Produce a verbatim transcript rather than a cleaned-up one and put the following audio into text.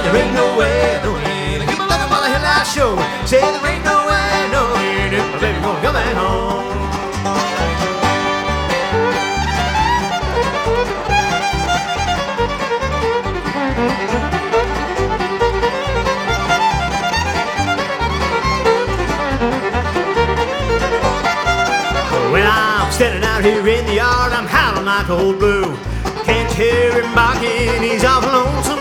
there ain't no way, no way. Keep looking for the headlight show. Say there ain't no way, no way. My baby gonna come back home. When I'm standing out here in the yard, I'm howling like old blue. Can't hear him barking, he's awful lonesome.